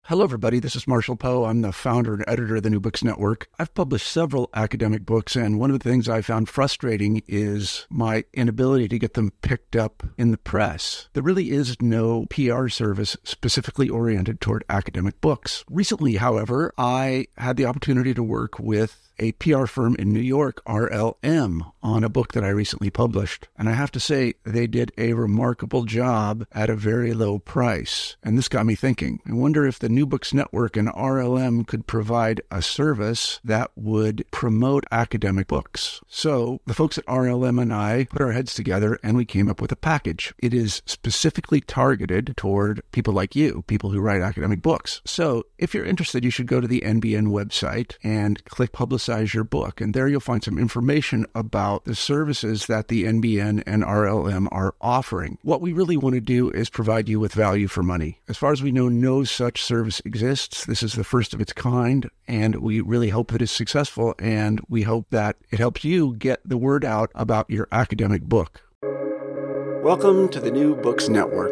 Hello, everybody. This is Marshall Poe. I'm the founder and editor of the New Books Network. I've published several academic books, and one of the things I found frustrating is my inability to get them picked up in the press. There really is no PR service specifically oriented toward academic books. Recently, however, I had the opportunity to work with a PR firm in New York, RLM, on a book that I recently published. And I have to say, they did a remarkable job at a very low price. And this got me thinking. I wonder if the New Books Network and RLM could provide a service that would promote academic books. So the folks at RLM and I put our heads together and we came up with a package. It is specifically targeted toward people like you, people who write academic books. So if you're interested, you should go to the NBN website and click Publicize Your Book. And there you'll find some information about the services that the NBN and RLM are offering. What we really want to do is provide you with value for money. As far as we know, no such service exists. This is the first of its kind, and we really hope that it's successful, and we hope that it helps you get the word out about your academic book. Welcome to the New Books Network.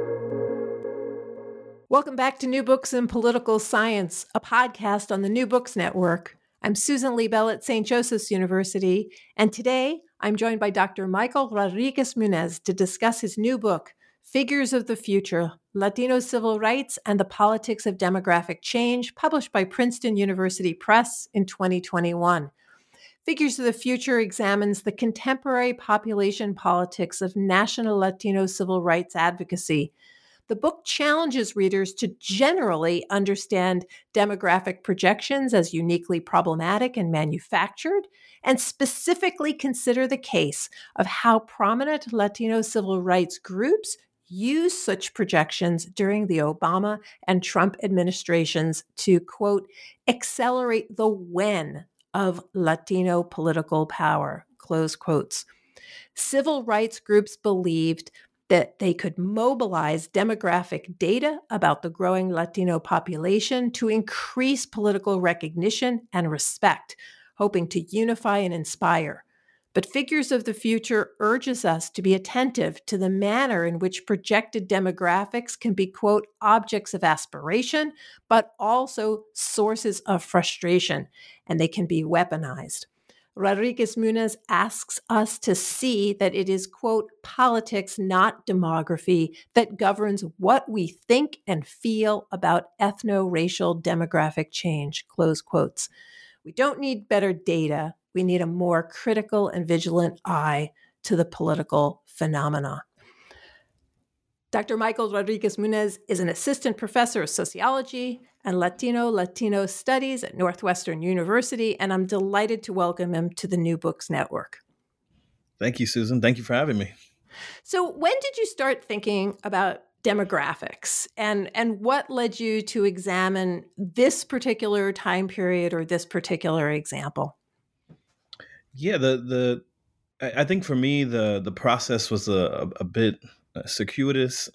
Welcome back to New Books in Political Science, a podcast on the New Books Network. I'm Susan Liebel at St. Joseph's University, and today I'm joined by Dr. Michael Rodriguez-Munez to discuss his new book, Figures of the Future, Latino Civil Rights and the Politics of Demographic Change, published by Princeton University Press in 2021. Figures of the Future examines the contemporary population politics of national Latino civil rights advocacy. The book challenges readers to generally understand demographic projections as uniquely problematic and manufactured, and specifically consider the case of how prominent Latino civil rights groups use such projections during the Obama and Trump administrations to, quote, accelerate the when of Latino political power, close quotes. Civil rights groups believed that they could mobilize demographic data about the growing Latino population to increase political recognition and respect, hoping to unify and inspire. But Figures of the Future urges us to be attentive to the manner in which projected demographics can be, quote, objects of aspiration, but also sources of frustration, and they can be weaponized. Rodriguez-Munez asks us to see that it is, quote, politics, not demography, that governs what we think and feel about ethno-racial demographic change, close quotes. We don't need better data. We need a more critical and vigilant eye to the political phenomena. Dr. Michael Rodriguez-Munez is an assistant professor of sociology and Latino studies at Northwestern University, and I'm delighted to welcome him to the New Books Network. Thank you, Susan. Thank you for having me. So when did you start thinking about demographics, and what led you to examine this particular time period or this particular example? Yeah, I think for me the process was a bit circuitous.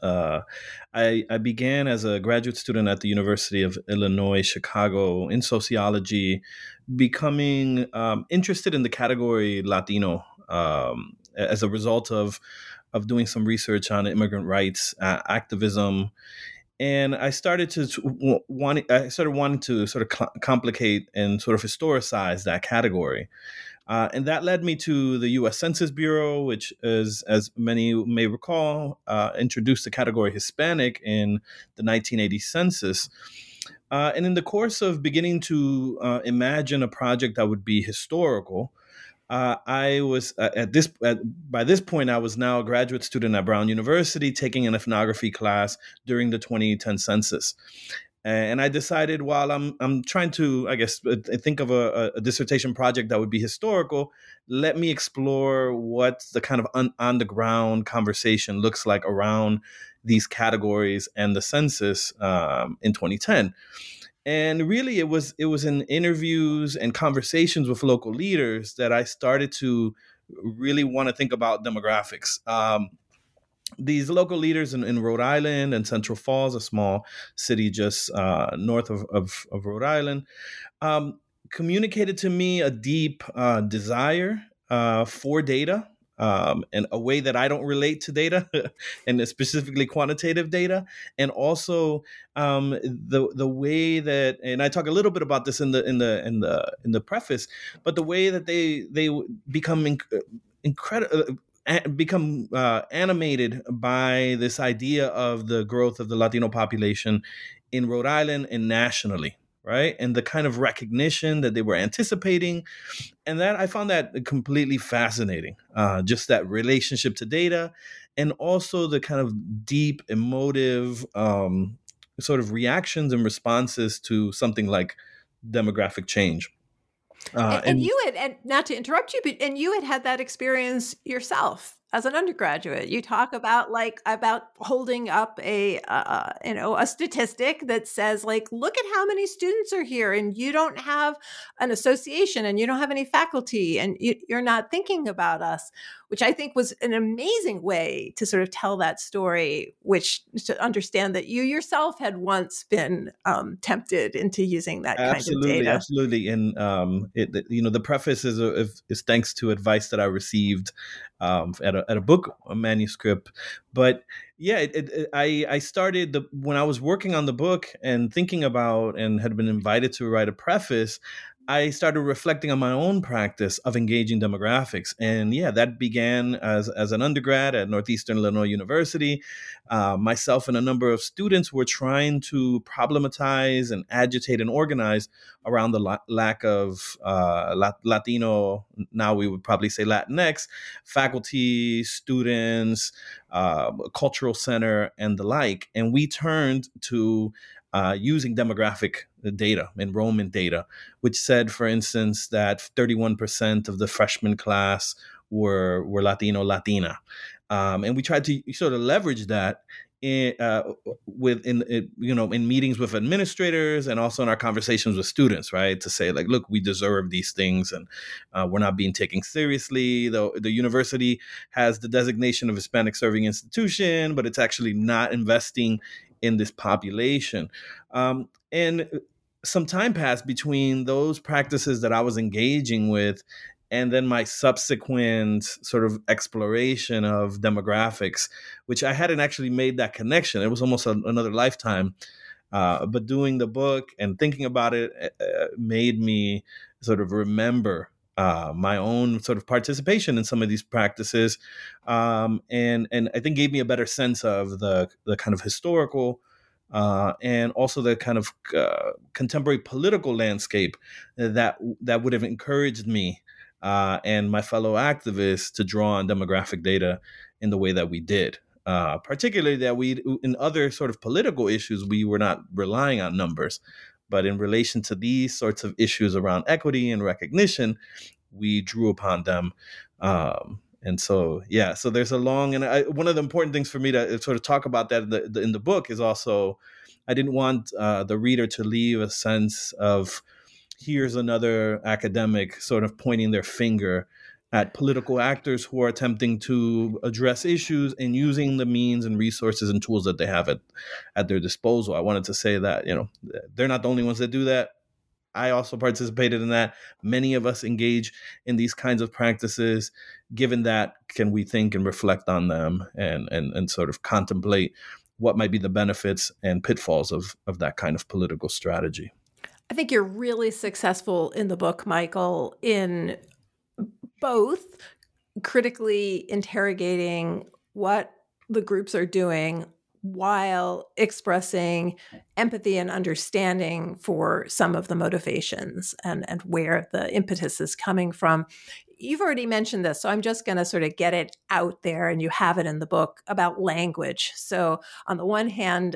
I began as a graduate student at the University of Illinois, Chicago, in sociology, becoming interested in the category Latino as a result of doing some research on immigrant rights activism. And I started wanting to sort of complicate and sort of historicize that category. And that led me to the U.S. Census Bureau, which is, as many may recall, introduced the category Hispanic in the 1980 census. And in the course of beginning to imagine a project that would be historical, I was by this point, I was now a graduate student at Brown University taking an ethnography class during the 2010 census. And I decided while I'm trying to, I guess, think of a dissertation project that would be historical, let me explore what the kind of on the ground conversation looks like around these categories and the census in 2010. And really, it was in interviews and conversations with local leaders that I started to really want to think about demographics. These local leaders in Rhode Island and Central Falls, a small city just north of Rhode Island, communicated to me a deep desire for data and a way that I don't relate to data, and specifically quantitative data, and also the way that, and I talk a little bit about this in the preface, but the way that they become incredible. Become animated by this idea of the growth of the Latino population in Rhode Island and nationally, right? And the kind of recognition that they were anticipating. And that I found that completely fascinating, just that relationship to data, and also the kind of deep emotive sort of reactions and responses to something like demographic change. And you had, and not to interrupt you, and you had that experience yourself as an undergraduate. You talk about holding up a statistic that says, like, look at how many students are here, and you don't have an association, and you don't have any faculty, and you're not thinking about us, which I think was an amazing way to sort of tell that story, which to understand that you yourself had once been tempted into using that kind of data. Absolutely. And the preface is thanks to advice that I received at a book, a manuscript. But yeah, I started when I was working on the book and thinking about, and had been invited to write a preface, I started reflecting on my own practice of engaging demographics. And yeah, that began as an undergrad at Northeastern Illinois University. Myself and a number of students were trying to problematize and agitate and organize around the lack of Latino, now we would probably say Latinx, faculty, students, cultural center, and the like. And we turned to using demographic data, enrollment data, which said, for instance, that 31% of the freshman class were Latino, Latina. And we tried to sort of leverage that in meetings with administrators, and also in our conversations with students, right? To say, like, look, we deserve these things, and we're not being taken seriously. The university has the designation of Hispanic serving institution, but it's actually not investing in this population. And some time passed between those practices that I was engaging with and then my subsequent sort of exploration of demographics, which I hadn't actually made that connection. It was almost another lifetime. But doing the book and thinking about it made me sort of remember my own sort of participation in some of these practices, and I think gave me a better sense of the kind of historical and also the kind of contemporary political landscape that would have encouraged me and my fellow activists to draw on demographic data in the way that we did. Particularly that in other sort of political issues, we were not relying on numbers. But in relation to these sorts of issues around equity and recognition, we drew upon them. And so, yeah, so there's a long, and one of the important things for me to sort of talk about that in the book is also, I didn't want the reader to leave a sense of, here's another academic sort of pointing their finger at political actors who are attempting to address issues and using the means and resources and tools that they have at their disposal. I wanted to say that, they're not the only ones that do that. I also participated in that. Many of us engage in these kinds of practices. Given that, can we think and reflect on them and sort of contemplate what might be the benefits and pitfalls of that kind of political strategy? I think you're really successful in the book, Michael, in both critically interrogating what the groups are doing while expressing empathy and understanding for some of the motivations and where the impetus is coming from. You've already mentioned this, so I'm just going to sort of get it out there, and you have it in the book about language. So on the one hand,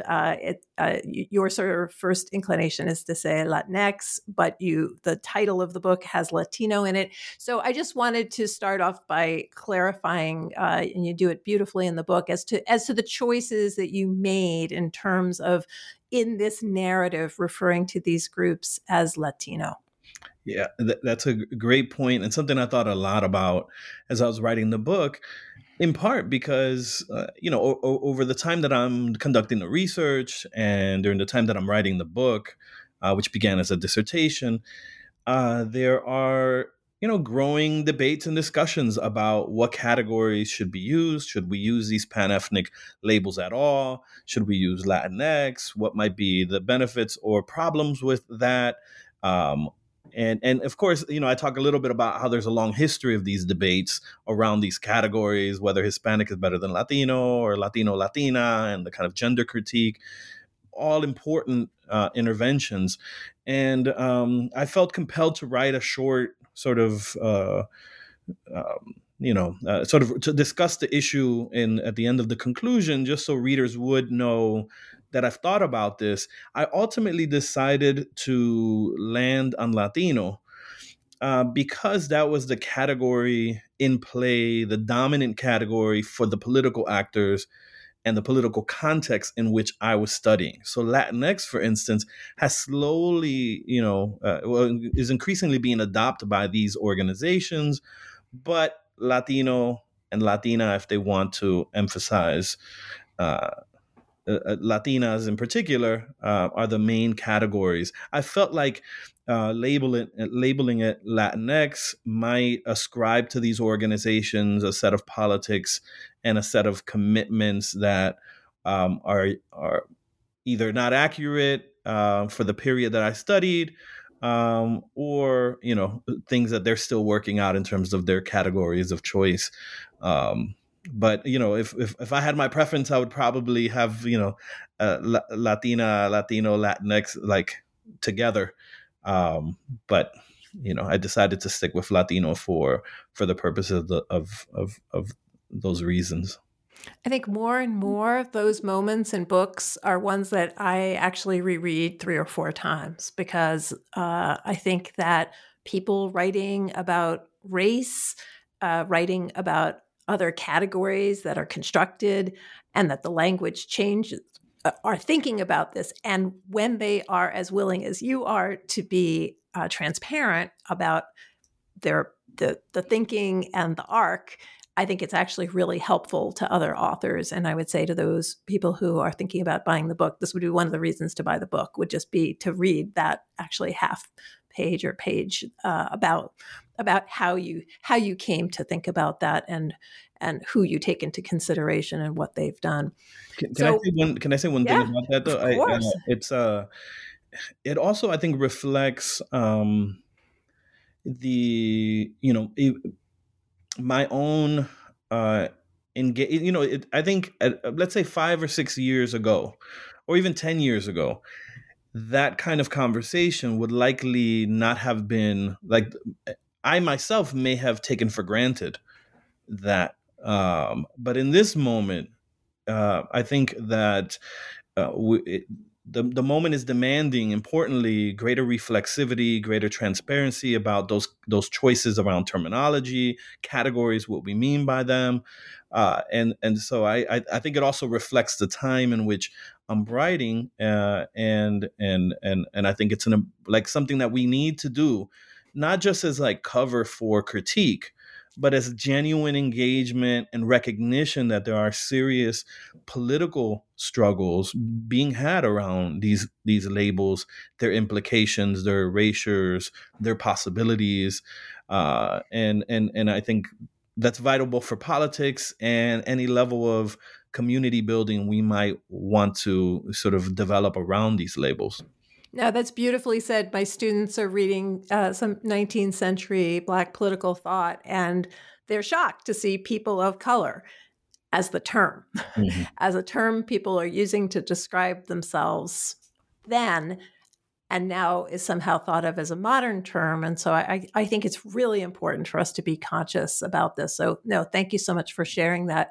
your sort of first inclination is to say Latinx, but the title of the book has Latino in it. So I just wanted to start off by clarifying, and you do it beautifully in the book, as to the choices that you made in terms of, in this narrative, referring to these groups as Latino. Yeah, that's a great point, and something I thought a lot about as I was writing the book, in part because, over the time that I'm conducting the research and during the time that I'm writing the book, which began as a dissertation, there are growing debates and discussions about what categories should be used. Should we use these pan-ethnic labels at all? Should we use Latinx? What might be the benefits or problems with that? Um, and of course, I talk a little bit about how there's a long history of these debates around these categories, whether Hispanic is better than Latino or Latino Latina, and the kind of gender critique. All important interventions. And I felt compelled to write a short sort of sort of to discuss the issue at the end of the conclusion, just so readers would know that I've thought about this. I ultimately decided to land on Latino because that was the category in play, the dominant category for the political actors and the political context in which I was studying. So Latinx, for instance, has slowly, is increasingly being adopted by these organizations, but Latino and Latina, if they want to emphasize Latinas in particular, are the main categories. I felt like labeling it Latinx might ascribe to these organizations a set of politics and a set of commitments that are either not accurate for the period that I studied, or things that they're still working out in terms of their categories of choice. But if I had my preference, I would probably have Latina, Latino, Latinx like together. But I decided to stick with Latino for the purposes of those reasons. I think more and more of those moments in books are ones that I actually reread 3 or 4 times, because I think that people writing about race, writing about other categories that are constructed and that the language changes, are thinking about this. And when they are as willing as you are to be transparent about the thinking and the arc, I think it's actually really helpful to other authors. And I would say to those people who are thinking about buying the book, this would be one of the reasons to buy the book, would just be to read that actually half page or page about how you came to think about that, and who you take into consideration and what they've done. Can I say one thing about that though? Of course. It also, I think, reflects my own I think let's say 5 or 6 years ago, or even 10 years ago, that kind of conversation would likely not have been like, I myself may have taken for granted that. But in this moment, I think that the moment is demanding, importantly, greater reflexivity, greater transparency about those choices around terminology, categories, what we mean by them, and so I think it also reflects the time in which I'm writing, and I think it's like something that we need to do, not just as like cover for critique, but as genuine engagement and recognition that there are serious political struggles being had around these labels, their implications, their erasures, their possibilities, and I think that's vital both for politics and any level of community building we might want to sort of develop around these labels. No, that's beautifully said. My students are reading some 19th century Black political thought, and they're shocked to see people of color as the term, as a term people are using to describe themselves then, and now is somehow thought of as a modern term. And so I think it's really important for us to be conscious about this. So no, thank you so much for sharing that.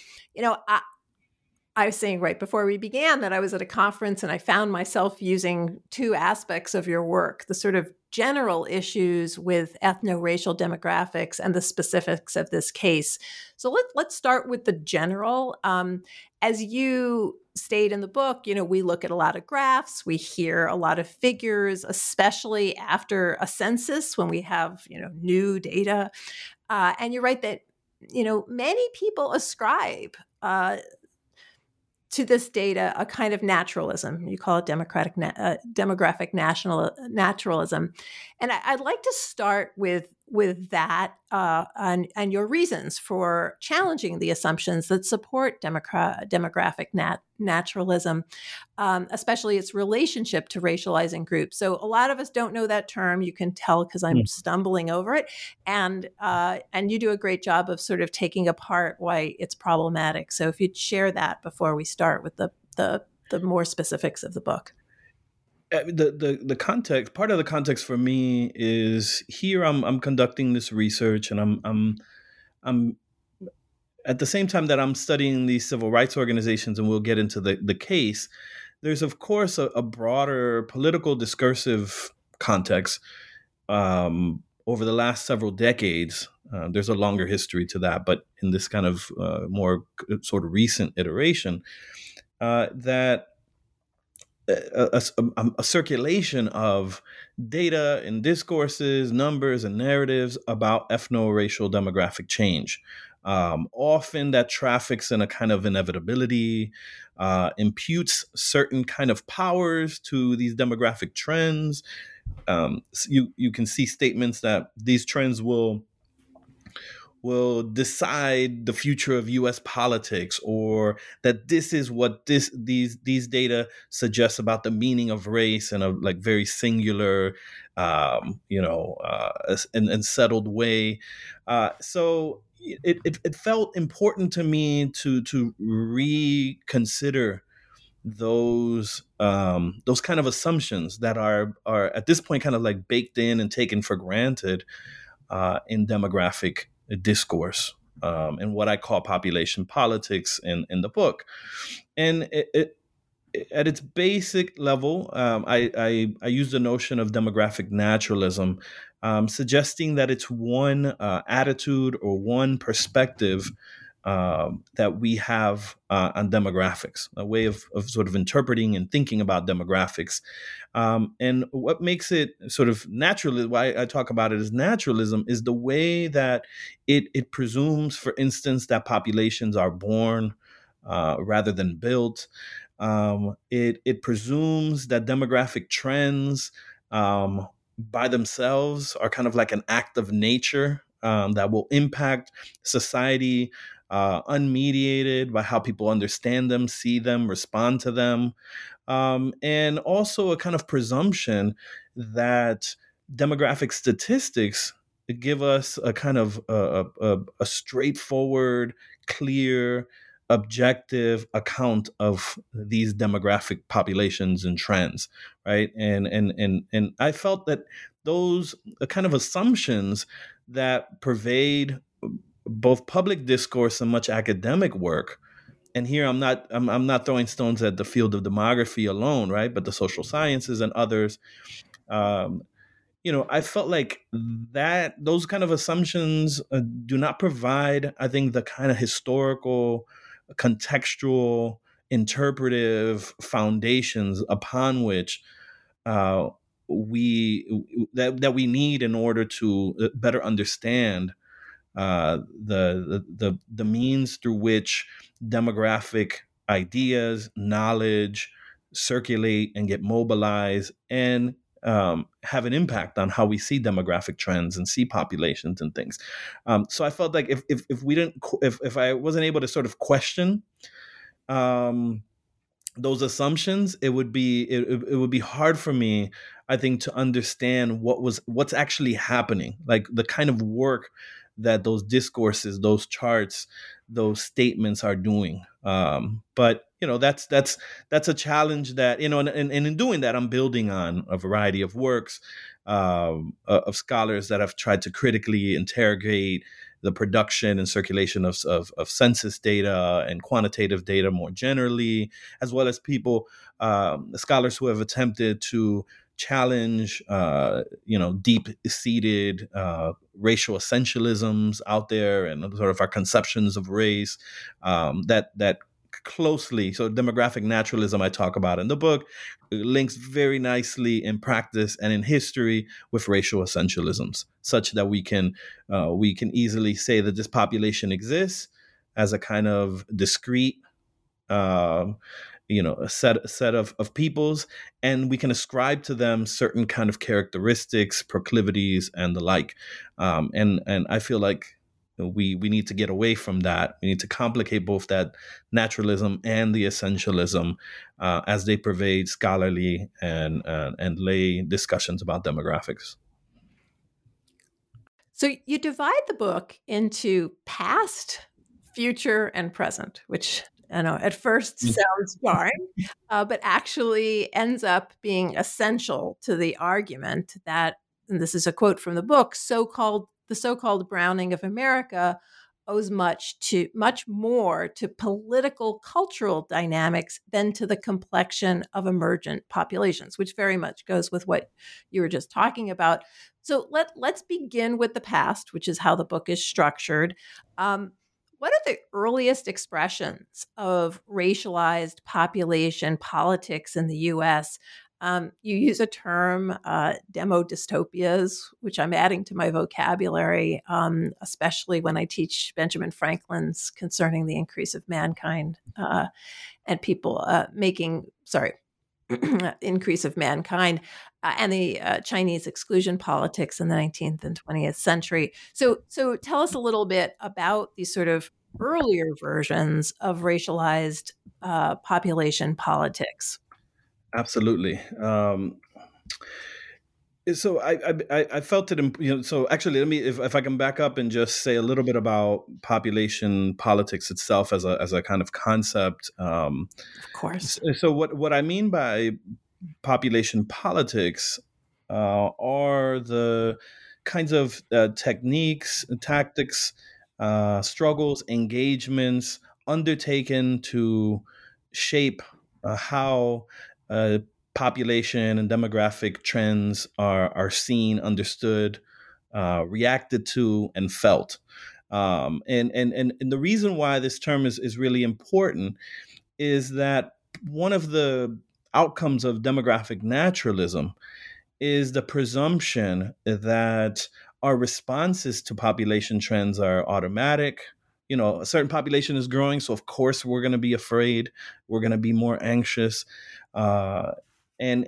I was saying right before we began that I was at a conference and I found myself using 2 aspects of your work, the sort of general issues with ethno-racial demographics and the specifics of this case. So let's start with the general. As you state in the book, we look at a lot of graphs, we hear a lot of figures, especially after a census when we have, new data. And you're right that, many people ascribe to this data a kind of naturalism. You call it demographic naturalism. And I'd like to start with with that and your reasons for challenging the assumptions that support demographic naturalism, especially its relationship to racializing groups. So a lot of us don't know that term. You can tell because I'm stumbling over it, and you do a great job of sort of taking apart why it's problematic. So if you'd share that before we start with the more specifics of the book. The context, part of the context for me is here I'm conducting this research, and I'm at the same time that I'm studying these civil rights organizations, and we'll get into the case. There's of course a broader political discursive context over the last several decades. There's a longer history to that, but in this kind of more sort of recent iteration, that a circulation of data and discourses, numbers and narratives about ethno-racial demographic change. Often that traffics in a kind of inevitability, imputes certain kind of powers to these demographic trends. You can see statements that these trends will decide the future of U.S. politics, or that this is what these data suggests about the meaning of race in a like very singular, and settled way. So it felt important to me to reconsider those kind of assumptions that are at this point kind of like baked in and taken for granted in demographic discourse, and what I call population politics in the book. And it at its basic level, I use the notion of demographic naturalism, suggesting that it's one attitude or one perspective that we have on demographics, a way of sort of interpreting and thinking about demographics. And what makes it sort of natural, why I talk about it as naturalism, is the way that it presumes, for instance, that populations are born rather than built. It presumes that demographic trends by themselves are kind of like an act of nature that will impact society unmediated by how people understand them, see them, respond to them. And also a kind of presumption that demographic statistics give us a kind of a straightforward, clear, objective account of these demographic populations and trends, right? And I felt that those kind of assumptions that pervade both public discourse and much academic work. And here I'm not throwing stones at the field of demography alone, right? But the social sciences and others. I felt like that those kind of assumptions do not provide, I think, the kind of historical, contextual, interpretive foundations upon which we need in order to better understand the means through which demographic ideas, knowledge circulate and get mobilized and have an impact on how we see demographic trends and see populations and things. So I felt like if I wasn't able to sort of question those assumptions, it would be hard for me, I think, to understand what's actually happening, like the kind of work that those discourses, those charts, those statements are doing. But that's a challenge that, and in doing that, I'm building on a variety of works of scholars that have tried to critically interrogate the production and circulation of census data and quantitative data more generally, as well as scholars who have attempted to challenge, deep-seated racial essentialisms out there and sort of our conceptions of race that closely. So demographic naturalism I talk about in the book links very nicely in practice and in history with racial essentialisms, such that we can easily say that this population exists as a kind of discrete a set of peoples, and we can ascribe to them certain kind of characteristics, proclivities, and the like. And I feel like we need to get away from that. We need to complicate both that naturalism and the essentialism as they pervade scholarly and lay discussions about demographics. So you divide the book into past, future, and present, which I know at first sounds jarring, but actually ends up being essential to the argument that, and this is a quote from the book, the so-called Browning of America owes much more to political cultural dynamics than to the complexion of emergent populations, which very much goes with what you were just talking about. So let's begin with the past, which is how the book is structured. What are the earliest expressions of racialized population politics in the U.S.? You use a term, demo dystopias, which I'm adding to my vocabulary, especially when I teach Benjamin Franklin's Concerning the Increase of Mankind and people Increase of Mankind and the Chinese exclusion politics in the 19th and 20th century. So tell us a little bit about these sort of earlier versions of racialized population politics. Absolutely. So I felt it. So actually, let me, if I can back up and just say a little bit about population politics itself as a kind of concept. Of course. So what I mean by population politics are the kinds of techniques, tactics, struggles, engagements undertaken to shape how population and demographic trends are seen, understood, reacted to, and felt. And the reason why this term is really important is that one of the outcomes of demographic naturalism is the presumption that our responses to population trends are automatic. A certain population is growing, so of course we're going to be afraid. We're going to be more anxious. And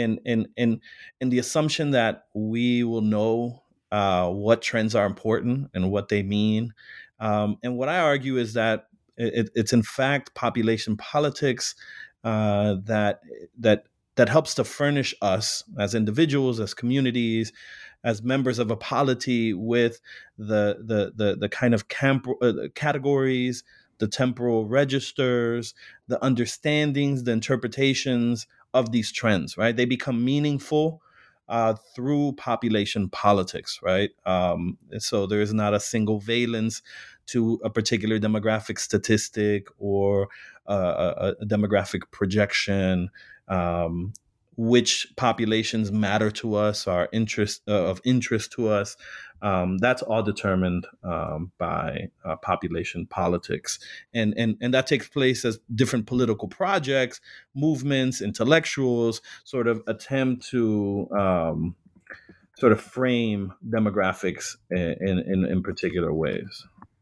the assumption that we will know what trends are important and what they mean. And what I argue is that it's in fact population politics that helps to furnish us as individuals, as communities, as members of a polity with the kind of categories, the temporal registers, the understandings, the interpretations of these trends, right? They become meaningful through population politics, right? So there is not a single valence to a particular demographic statistic or a demographic projection. Which populations matter to us, are of interest to us. That's all determined by population politics, and that takes place as different political projects, movements, intellectuals sort of attempt to sort of frame demographics in particular ways.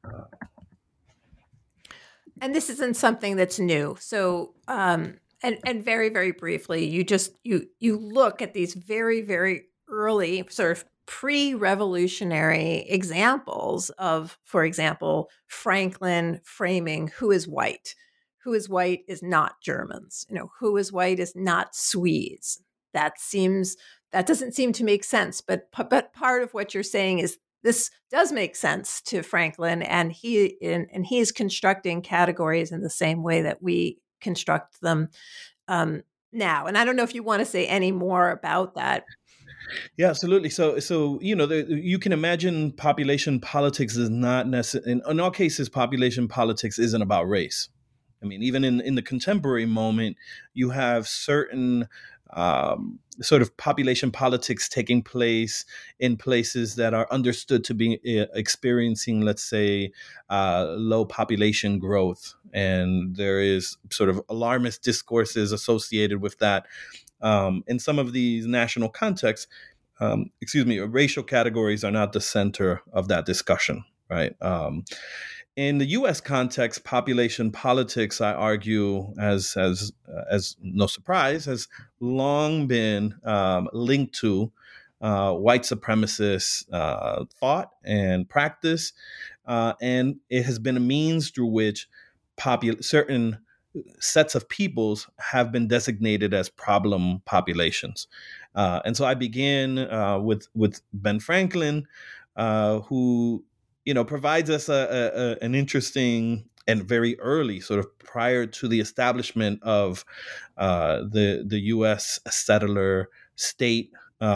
And this isn't something that's new. So. And very, very briefly, you look at these very, very early sort of pre-revolutionary examples of, for example, Franklin framing who is white. Who is white is not Germans. Who is white is not Swedes. That doesn't seem to make sense. But part of what you're saying is this does make sense to Franklin, and he is constructing categories in the same way that we construct them now. And I don't know if you want to say any more about that. Yeah, absolutely. So you can imagine population politics is not necessarily, in all cases, population politics isn't about race. I mean, even in the contemporary moment, you have certain sort of population politics taking place in places that are understood to be experiencing, let's say, low population growth. And there is sort of alarmist discourses associated with that. In some of these national contexts, racial categories are not the center of that discussion. right? In the U.S. context, population politics, I argue, as no surprise, has long been linked to white supremacist thought and practice, and it has been a means through which certain sets of peoples have been designated as problem populations. And so I began with Ben Franklin, who provides us an interesting and very early, sort of prior to the establishment of the U.S. settler state,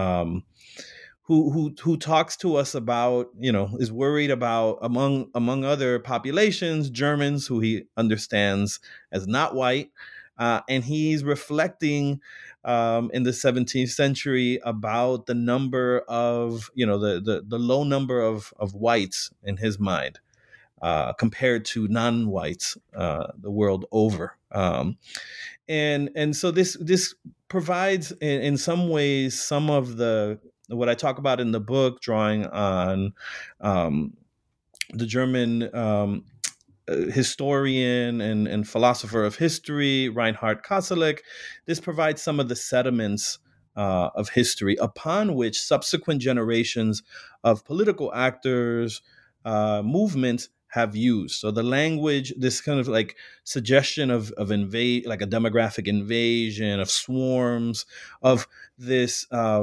who talks to us about, is worried about, among other populations, Germans, who he understands as not white, and he's reflecting in the 17th century about the number of, the low number of whites in his mind compared to non-whites the world over. And so this provides in some ways some of the what I talk about in the book, drawing on the German historian and philosopher of history, Reinhard Koselleck. This provides some of the sediments of history upon which subsequent generations of political actors, movements have used. So the language, this kind of like suggestion of like a demographic invasion, of swarms, of this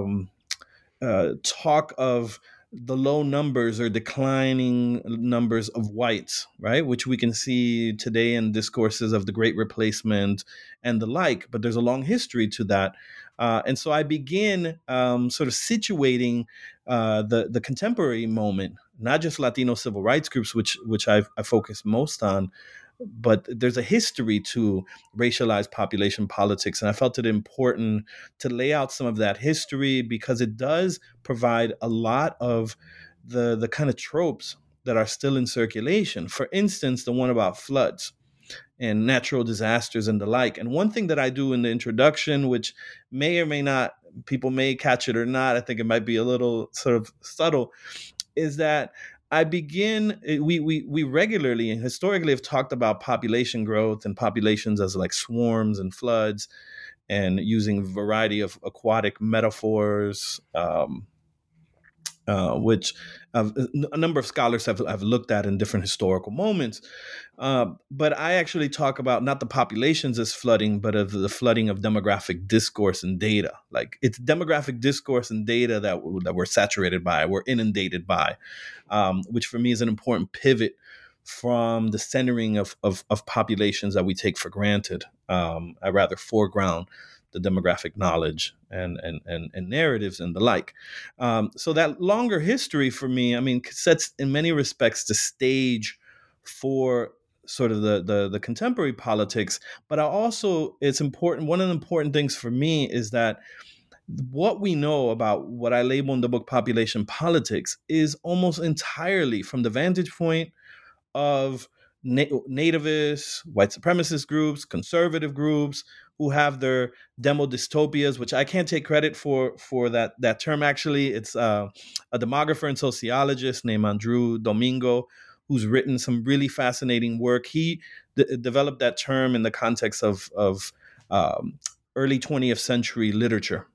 talk of the low numbers or declining numbers of whites, right? Which we can see today in discourses of the Great Replacement and the like, but there's a long history to that. And so I begin sort of situating the contemporary moment, not just Latino civil rights groups, which I focus most on, but there's a history to racialized population politics. And I felt it important to lay out some of that history because it does provide a lot of the kind of tropes that are still in circulation. For instance, the one about floods and natural disasters and the like. And one thing that I do in the introduction, which may or may not, people may catch it or not, I think it might be a little sort of subtle, is that I begin, we regularly and historically have talked about population growth and populations as like swarms and floods, and using a variety of aquatic metaphors, which a number of scholars have looked at in different historical moments. But I actually talk about not the populations as flooding, but of the flooding of demographic discourse and data. Like it's demographic discourse and data that we're saturated by, we're inundated by, which for me is an important pivot from the centering of populations that we take for granted. I rather foreground the demographic knowledge and narratives and the like. So that longer history for me, I mean, sets in many respects the stage for sort of the contemporary politics. But it's important. One of the important things for me is that what we know about what I label in the book population politics is almost entirely from the vantage point of nativists, white supremacist groups, conservative groups who have their demo dystopias, which I can't take credit for that term. Actually, it's a demographer and sociologist named Andrew Domingo, who's written some really fascinating work. He developed that term in the context of early 20th century literature,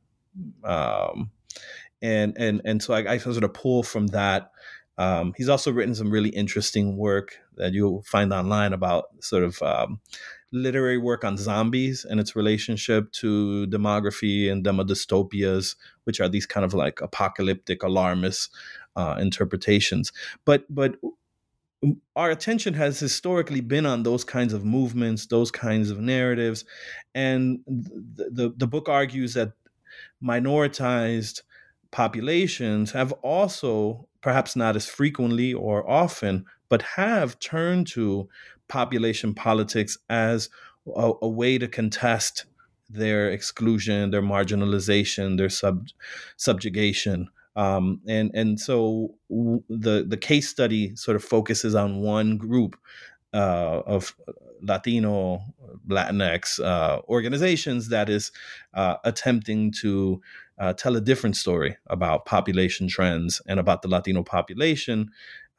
and so I sort of pull from that. He's also written some really interesting work that you'll find online about sort of literary work on zombies and its relationship to demography and demodystopias, which are these kind of like apocalyptic, alarmist interpretations. But our attention has historically been on those kinds of movements, those kinds of narratives. And the book argues that minoritized populations have also, perhaps not as frequently or often, but have turned to population politics as a way to contest their exclusion, their marginalization, their subjugation. And so the case study sort of focuses on one group of Latino, Latinx organizations that is attempting to tell a different story about population trends and about the Latino population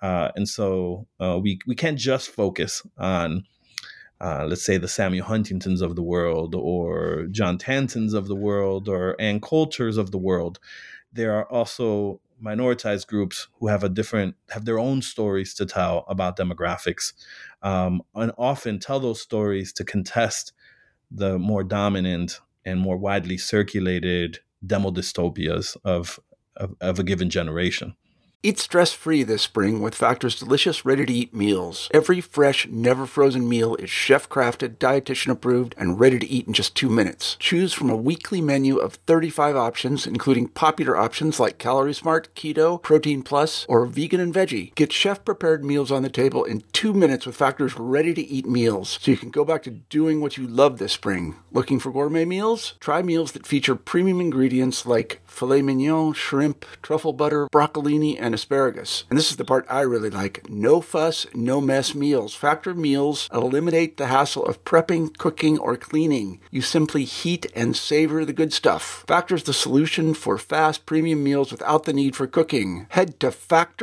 And so we can't just focus on, let's say, the Samuel Huntingtons of the world or John Tantons of the world or Ann Coulters of the world. There are also minoritized groups who have their own stories to tell about demographics, and often tell those stories to contest the more dominant and more widely circulated demodystopias of a given generation. Eat stress-free this spring with Factor's delicious, ready-to-eat meals. Every fresh, never-frozen meal is chef-crafted, dietitian-approved, and ready to eat in just 2 minutes. Choose from a weekly menu of 35 options, including popular options like Calorie Smart, Keto, Protein Plus, or Vegan and Veggie. Get chef-prepared meals on the table in 2 minutes with Factor's ready-to-eat meals, so you can go back to doing what you love this spring. Looking for gourmet meals? Try meals that feature premium ingredients like filet mignon, shrimp, truffle butter, broccolini, and asparagus. And this is the part I really like. No fuss, no mess meals. Factor meals eliminate the hassle of prepping, cooking, or cleaning. You simply heat and savor the good stuff. Factor's the solution for fast premium meals without the need for cooking. Head to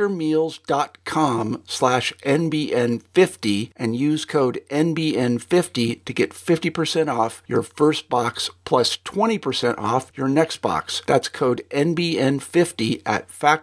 factormeals.com/NBN50 and use code NBN50 to get 50% off your first box plus 20% off your next box. That's code NBN50 at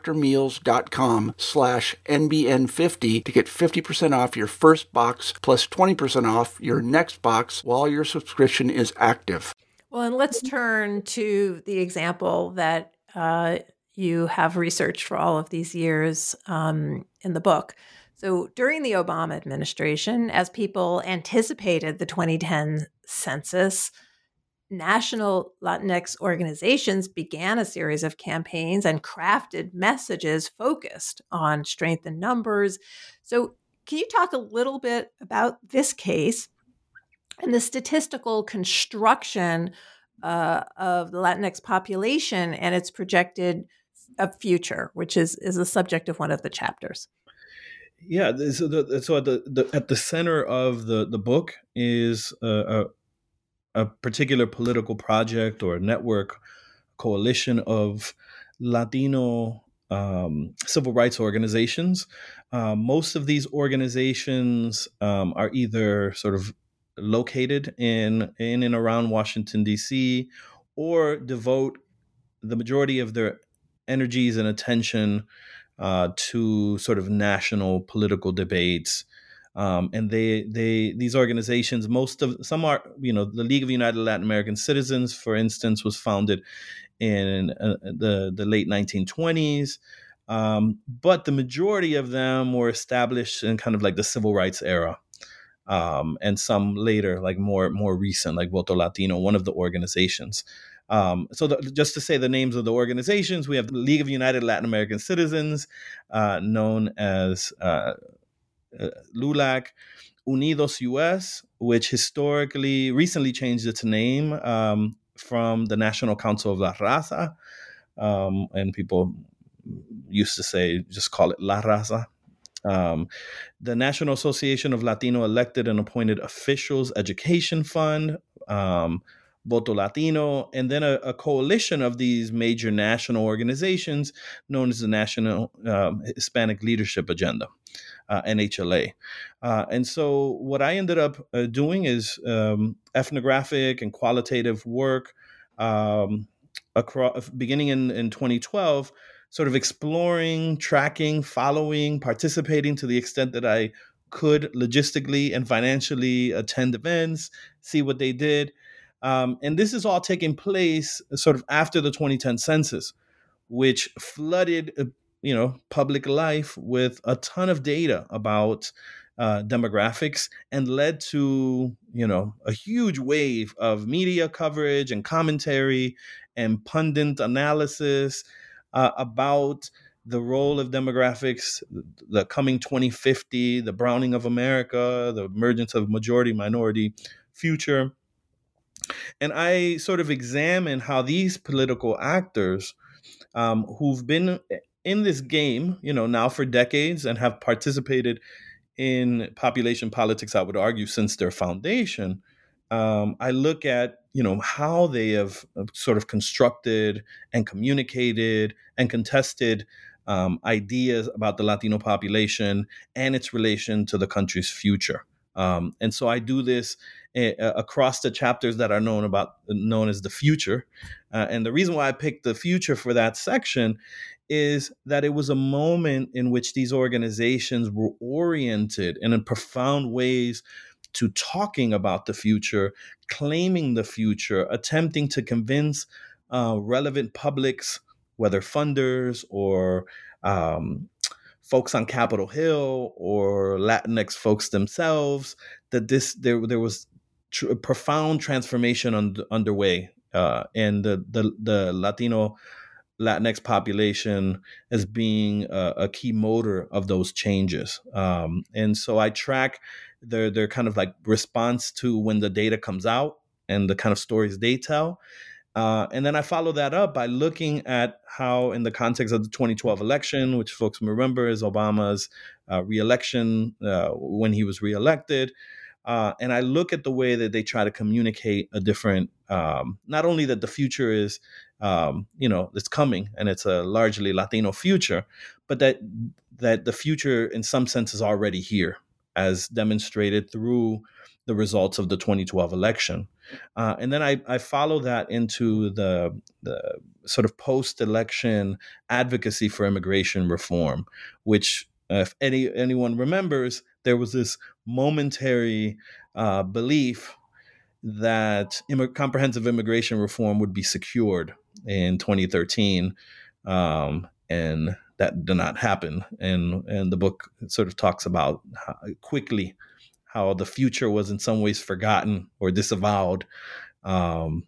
factormeals.com/NBN50 to get 50% off your first box plus 20% off your next box while your subscription is active. Well, and let's turn to the example that you have researched for all of these years in the book. So during the Obama administration, as people anticipated the 2010 census, national Latinx organizations began a series of campaigns and crafted messages focused on strength in numbers. So can you talk a little bit about this case and the statistical construction of the Latinx population and its projected future, which is the subject of one of the chapters? Yeah, so at the center of the book is a particular political project or network, coalition of Latino civil rights organizations. Most of these organizations are either sort of located in and around Washington, D.C., or devote the majority of their energies and attention to sort of national political debates. And these organizations, some are, the League of United Latin American Citizens, for instance, was founded in the late 1920s. But the majority of them were established in kind of like the civil rights era. And some later, like more recent, like Voto Latino, one of the organizations. Just to say the names of the organizations, we have the League of United Latin American Citizens, known as LULAC, Unidos US, which recently changed its name from the National Council of La Raza, and people used to just call it La Raza. The National Association of Latino Elected and Appointed Officials Education Fund, Voto Latino, and then a coalition of these major national organizations known as the National Hispanic Leadership Agenda, NHLA. And so what I ended up doing is ethnographic and qualitative work beginning in 2012, sort of exploring, tracking, following, participating to the extent that I could logistically and financially attend events, see what they did. And this is all taking place sort of after the 2010 census, which flooded, public life with a ton of data about demographics and led to, a huge wave of media coverage and commentary and pundit analysis about the role of demographics, the coming 2050, the browning of America, the emergence of majority minority future. And I sort of examine how these political actors who've been in this game, now for decades and have participated in population politics, I would argue, since their foundation. I look at, how they have sort of constructed and communicated and contested ideas about the Latino population and its relation to the country's future. And so I do this across the chapters that are known as the future. And the reason why I picked the future for that section is that it was a moment in which these organizations were oriented in profound ways to talking about the future, claiming the future, attempting to convince relevant publics, whether funders or folks on Capitol Hill or Latinx folks themselves, that there was a profound transformation underway, and the Latino Latinx population as being a key motor of those changes. And so I track their kind of like response to when the data comes out and the kind of stories they tell. And then I follow that up by looking at how, in the context of the 2012 election, which folks remember is Obama's reelection when he was reelected, and I look at the way that they try to communicate a different, not only that the future is, it's coming and it's a largely Latino future, but that the future in some sense is already here, as demonstrated through the results of the 2012 election. And then I follow that into the sort of post-election advocacy for immigration reform, which, if anyone remembers, there was this momentary belief that comprehensive immigration reform would be secured in 2013, and that did not happen. And the book sort of talks about how the future was in some ways forgotten or disavowed by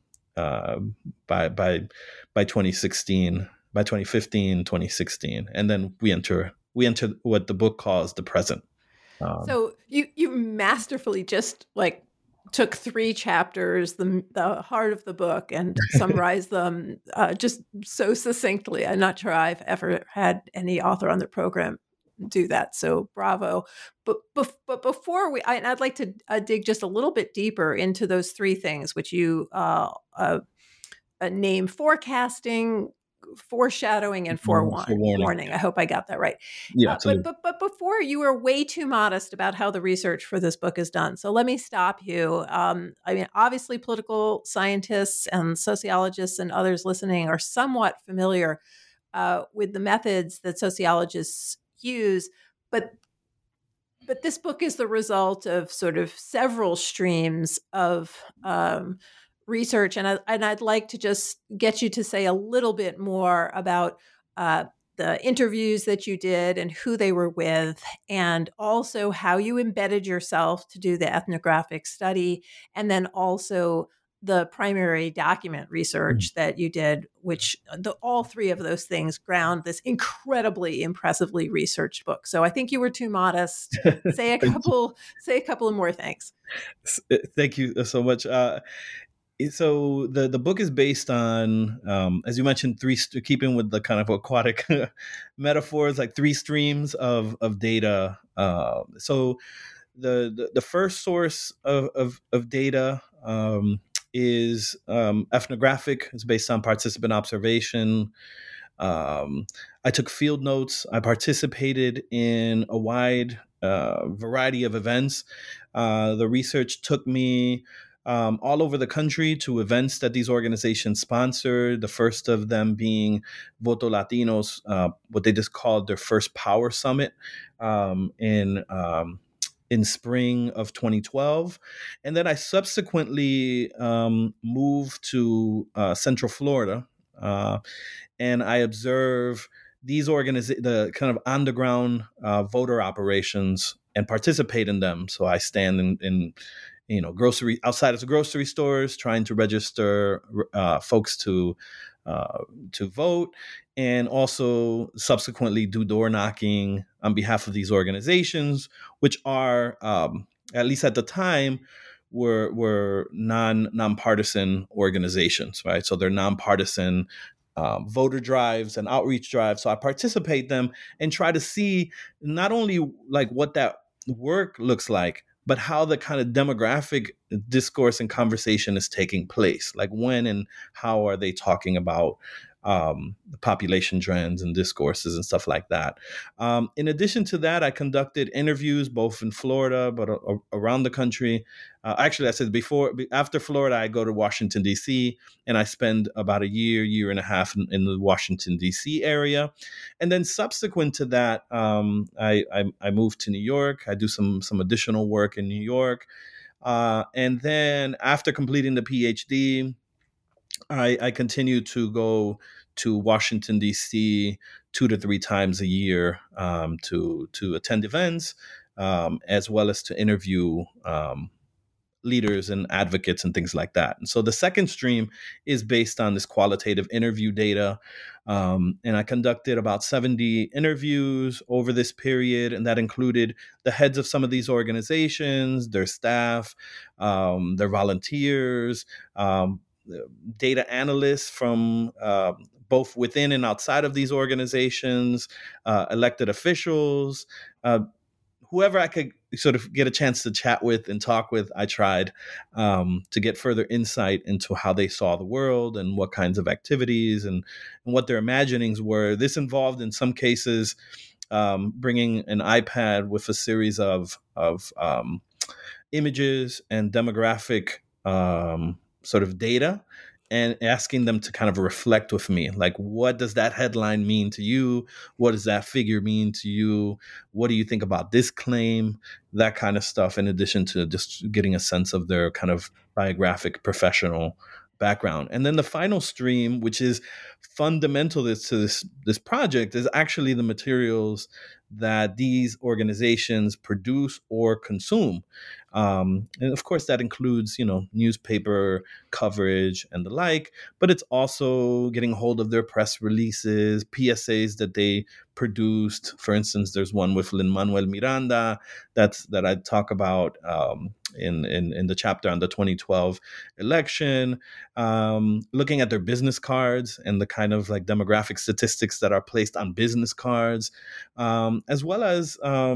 2016, by 2015, 2016, and then we enter what the book calls the present. So you masterfully just like took 3 chapters, the heart of the book, and summarized them just so succinctly. I'm not sure I've ever had any author on the program do that. So bravo. But before I'd like to dig just a little bit deeper into those 3 things, which you name: forecasting, foreshadowing, and forewarning. I hope I got that right. Yeah, absolutely. But before, you were way too modest about how the research for this book is done. So let me stop you. Obviously, political scientists and sociologists and others listening are somewhat familiar with the methods that sociologists use, but this book is the result of sort of several streams of research, and I'd like to just get you to say a little bit more about the interviews that you did and who they were with, and also how you embedded yourself to do the ethnographic study, and then also the primary document research that you did, which all 3 of those things ground this incredibly impressively researched book. So I think you were too modest. Say a couple of more things. Thank you so much. So the book is based on, as you mentioned, keeping with the kind of aquatic metaphors, like 3 streams of data. So the first source of data is ethnographic. It's based on participant observation. I took field notes. I participated in a wide variety of events. The research took me all over the country to events that these organizations sponsored. The first of them being Voto Latinos, what they just called their first Power Summit in spring of 2012. And then I subsequently moved to Central Florida, and I observe the kind of underground voter operations and participate in them. So I stand in outside of the grocery stores, trying to register folks to vote, and also subsequently do door knocking on behalf of these organizations, which are, at least at the time, were nonpartisan organizations, right? So they're nonpartisan voter drives and outreach drives. So I participate them and try to see not only like what that work looks like, but how the kind of demographic discourse and conversation is taking place. Like when and how are they talking about the population trends and discourses and stuff like that. In addition to that, I conducted interviews both in Florida, but around the country. Actually, I said after Florida, I go to Washington, D.C., and I spend about a year and a half in the Washington, D.C. area. And then subsequent to that, I moved to New York. I do some additional work in New York. And then after completing the PhD, I continue to go to Washington, D.C. 2 to 3 times a year to attend events, as well as to interview leaders and advocates and things like that. And so the second stream is based on this qualitative interview data. And I conducted about 70 interviews over this period, and that included the heads of some of these organizations, their staff, their volunteers, data analysts from both within and outside of these organizations, elected officials, whoever I could sort of get a chance to chat with and talk with. I tried to get further insight into how they saw the world and what kinds of activities and what their imaginings were. This involved, in some cases, bringing an iPad with a series of images and demographic sort of data, and asking them to kind of reflect with me, like, what does that headline mean to you? What does that figure mean to you? What do you think about this claim? That kind of stuff, in addition to just getting a sense of their kind of biographic professional background. And then the final stream, which is fundamental to this project, is actually the materials that these organizations produce or consume. And of course, that includes, newspaper coverage and the like, but it's also getting hold of their press releases, PSAs that they produced. For instance, there's one with Lin-Manuel Miranda that I talk about in the chapter on the 2012 election, looking at their business cards and the kind of like demographic statistics that are placed on business cards, as well as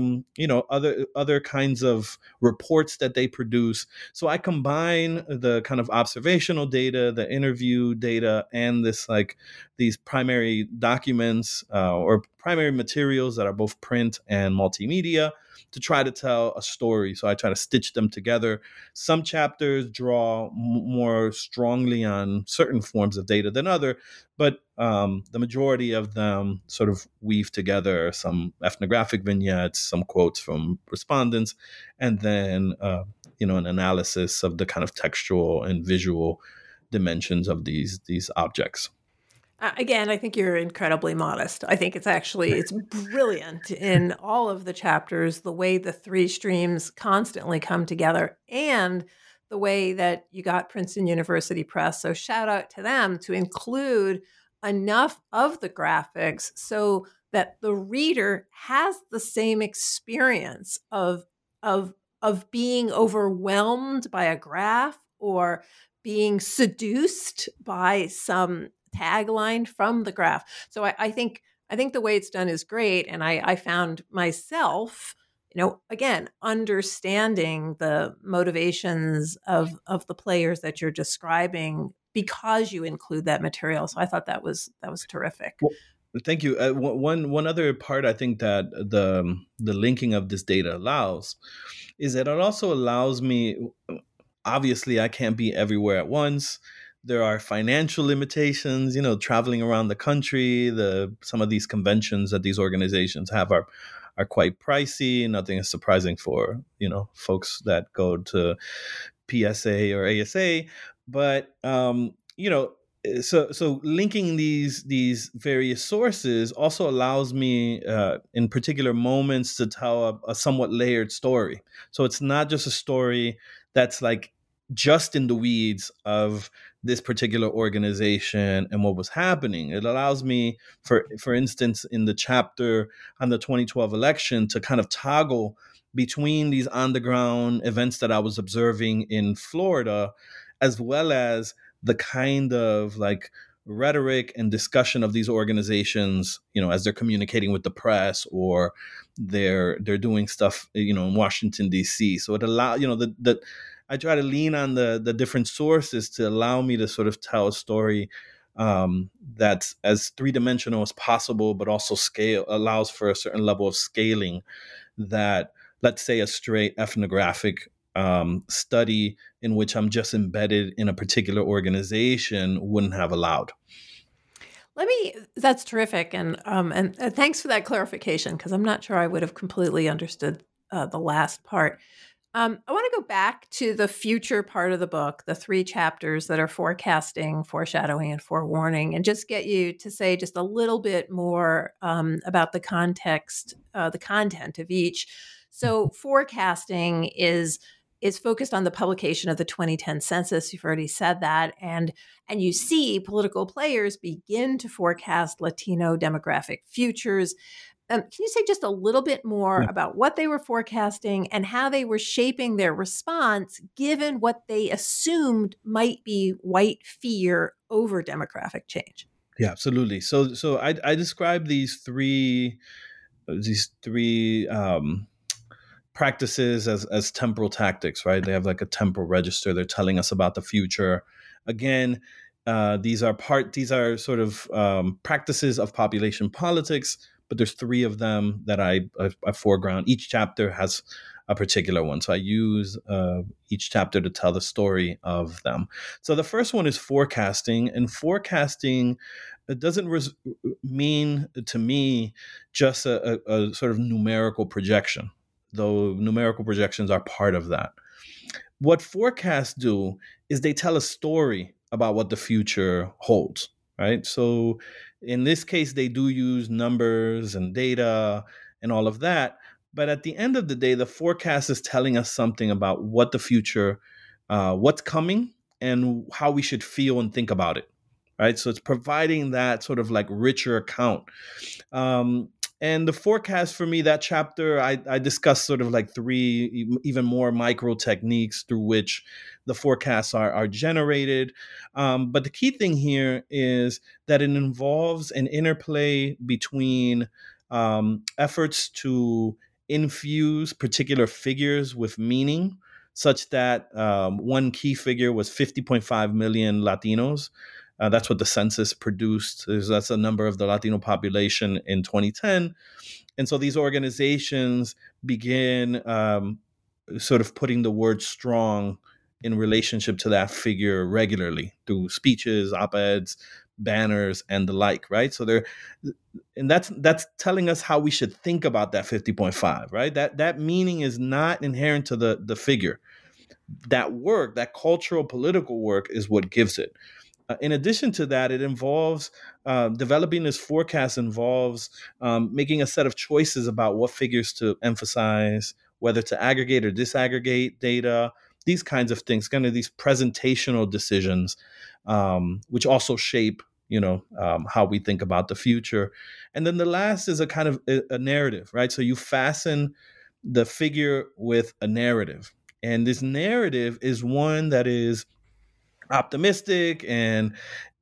other kinds of reports that they produce. So I combine the kind of observational data, the interview data, and these primary documents or primary materials that are both print and multimedia to try to tell a story. So I try to stitch them together. Some chapters draw more strongly on certain forms of data than other, but the majority of them sort of weave together some ethnographic vignettes, some quotes from respondents, and then an analysis of the kind of textual and visual dimensions of these objects. Again, I think you're incredibly modest. I think it's brilliant in all of the chapters, the way the 3 streams constantly come together, and the way that you got Princeton University Press. So shout out to them to include enough of the graphics so that the reader has the same experience of being overwhelmed by a graph or being seduced by some tagline from the graph. So I think the way it's done is great. And I found myself, again, understanding the motivations of the players that you're describing because you include that material. So I thought that was terrific. Well, thank you. One other part I think that the linking of this data allows is that it also allows me, obviously I can't be everywhere at once. There are financial limitations, traveling around the country. Some of these conventions that these organizations have are quite pricey. Nothing is surprising for, folks that go to PSA or ASA. But, so linking these various sources also allows me in particular moments to tell a somewhat layered story. So it's not just a story that's like just in the weeds of this particular organization and what was happening. It allows me, for instance, in the chapter on the 2012 election, to kind of toggle between these on-the-ground events that I was observing in Florida, as well as the kind of like rhetoric and discussion of these organizations, as they're communicating with the press or they're doing stuff, in Washington, D.C. So it allows, I try to lean on the different sources to allow me to sort of tell a story that's as three-dimensional as possible, but also allows for a certain level of scaling that, let's say, a straight ethnographic study in which I'm just embedded in a particular organization wouldn't have allowed. That's terrific. And thanks for that clarification, because I'm not sure I would have completely understood the last part. I want to go back to the future part of the book, the 3 chapters that are forecasting, foreshadowing, and forewarning, and just get you to say just a little bit more about the context, the content of each. So forecasting is focused on the publication of the 2010 census. You've already said that. And you see political players begin to forecast Latino demographic futures. Can you say just a little bit more about what they were forecasting and how they were shaping their response, given what they assumed might be white fear over demographic change? Yeah, absolutely. So I describe these three practices as temporal tactics, right? They have like a temporal register. They're telling us about the future. Again, these are sort of practices of population politics, but there's 3 of them that I foreground. Each chapter has a particular one. So I use each chapter to tell the story of them. So the first one is forecasting, and forecasting doesn't mean to me just a sort of numerical projection, though numerical projections are part of that. What forecasts do is they tell a story about what the future holds, right? So in this case, they do use numbers and data and all of that. But at the end of the day, the forecast is telling us something about what the future, what's coming, and how we should feel and think about it, right? So it's providing that sort of like richer account. And the forecast for me, that chapter, I discussed sort of like 3 even more micro techniques through which the forecasts are generated. But the key thing here is that it involves an interplay between efforts to infuse particular figures with meaning, such that one key figure was 50.5 million Latinos. That's what the census produced. That's a number of the Latino population in 2010. And so these organizations begin sort of putting the word strong in relationship to that figure regularly through speeches, op-eds, banners, and the like, right? So that's telling us how we should think about that 50.5, right? That meaning is not inherent to the figure. That work, that cultural political work, is what gives it. In addition to that, it involves developing this forecast involves making a set of choices about what figures to emphasize, whether to aggregate or disaggregate data, these kinds of things, kind of these presentational decisions, which also shape, how we think about the future. And then the last is a kind of a narrative, right? So you fasten the figure with a narrative. And this narrative is one that is optimistic and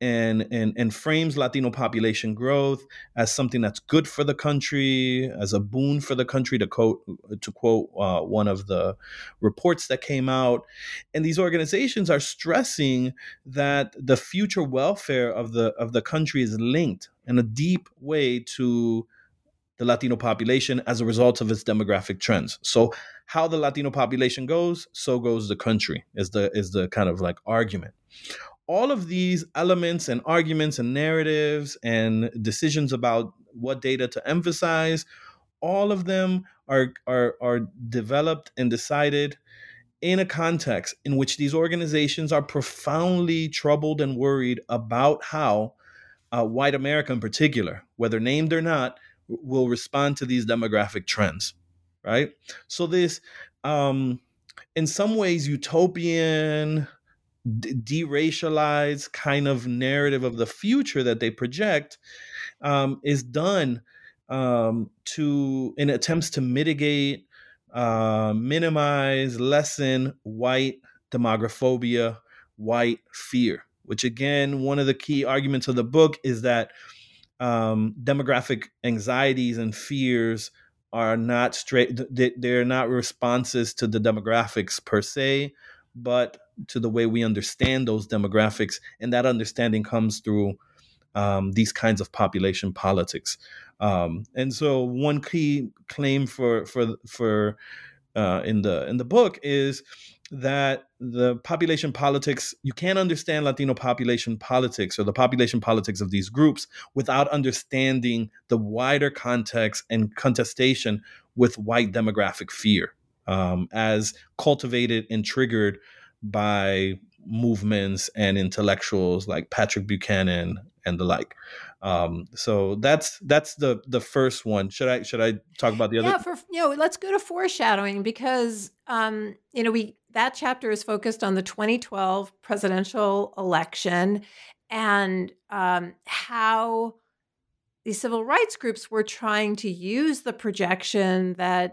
frames Latino population growth as something that's good for the country, as a boon for the country, to quote one of the reports that came out. And these organizations are stressing that the future welfare of the country is linked in a deep way to the Latino population as a result of its demographic trends. So how the Latino population goes, so goes the country, is the kind of like argument. All of these elements and arguments and narratives and decisions about what data to emphasize, all of them are developed and decided in a context in which these organizations are profoundly troubled and worried about how white America in particular, whether named or not, will respond to these demographic trends, right? So this, in some ways, utopian, deracialized kind of narrative of the future that they project is done in attempts to mitigate, minimize, lessen white demographobia, white fear, which again, one of the key arguments of the book is that demographic anxieties and fears are not they're not responses to the demographics per se, but to the way we understand those demographics, and that understanding comes through these kinds of population politics. And so, one key claim for in the book is that the population politics, you can't understand Latino population politics or the population politics of these groups without understanding the wider context and contestation with white demographic fear, as cultivated and triggered by movements and intellectuals like Patrick Buchanan and the like. So that's the first one. Should I talk about the other? Yeah, let's go to foreshadowing, because that chapter is focused on the 2012 presidential election and how the civil rights groups were trying to use the projection that